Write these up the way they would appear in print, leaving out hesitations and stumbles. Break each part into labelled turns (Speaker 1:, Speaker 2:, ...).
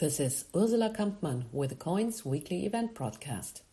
Speaker 1: This is Ursula Kampmann with the Coins Weekly Event Podcast.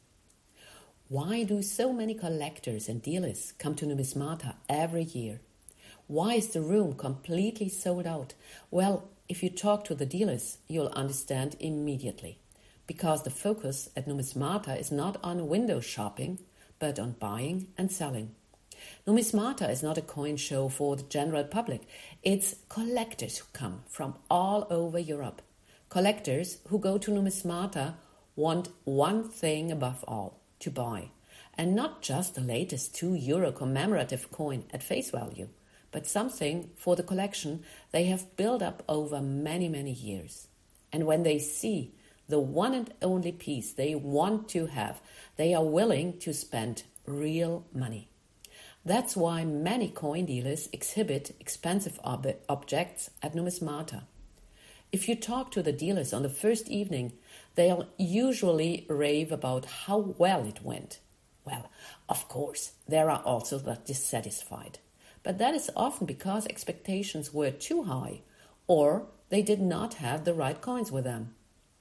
Speaker 1: Why do so many collectors and dealers come to Numismata every year? Why is the room completely sold out? Well, if you talk to the dealers, you'll understand immediately. Because the focus at Numismata is not on window shopping, but on buying and selling. Numismata is not a coin show for the general public. It's collectors who come from all over Europe. Collectors who go to Numismata want one thing above all, to buy. And not just the latest €2 commemorative coin at face value, but something for the collection they have built up over many, many years. And when they see the one and only piece they want to have, they are willing to spend real money. That's why many coin dealers exhibit expensive objects at Numismata. If you talk to the dealers on the first evening, they'll usually rave about how well it went. Well, of course, there are also the dissatisfied. But that is often because expectations were too high or they did not have the right coins with them.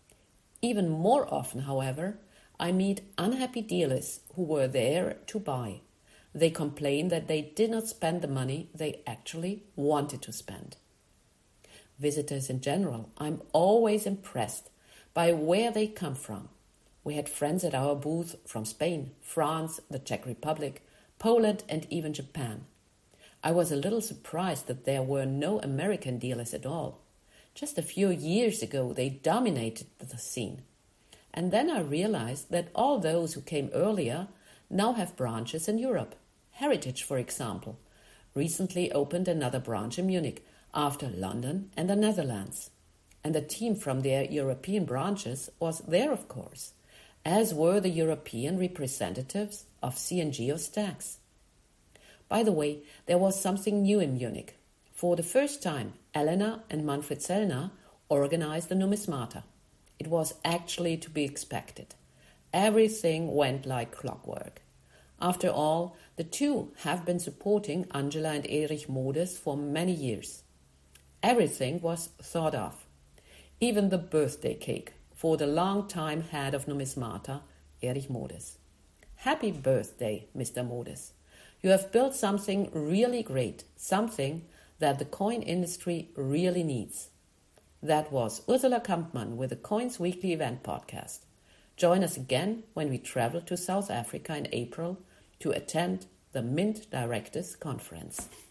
Speaker 1: Even more often, however, I meet unhappy dealers who were there to buy. They complain that they did not spend the money they actually wanted to spend. Visitors in general, I'm always impressed by where they come from. We had friends at our booth from Spain, France, the Czech Republic, Poland, and even Japan. I was a little surprised that there were no American dealers at all. Just a few years ago, they dominated the scene. And then I realized that all those who came earlier now have branches in Europe. Heritage, for example, recently opened another branch in Munich, after London and the Netherlands. And the team from their European branches was there, of course, as were the European representatives of C&G or Stax. By the way, there was something new in Munich. For the first time, Elena and Manfred Sellner organized the Numismata. It was actually to be expected. Everything went like clockwork. After all, the two have been supporting Angela and Erich Modes for many years. Everything was thought of, even the birthday cake for the long-time head of Numismata, Erich Modes. Happy birthday, Mr. Modes. You have built something really great, something that the coin industry really needs. That was Ursula Kampmann with the Coins Weekly Event Podcast. Join us again when we travel to South Africa in April to attend the Mint Directors Conference.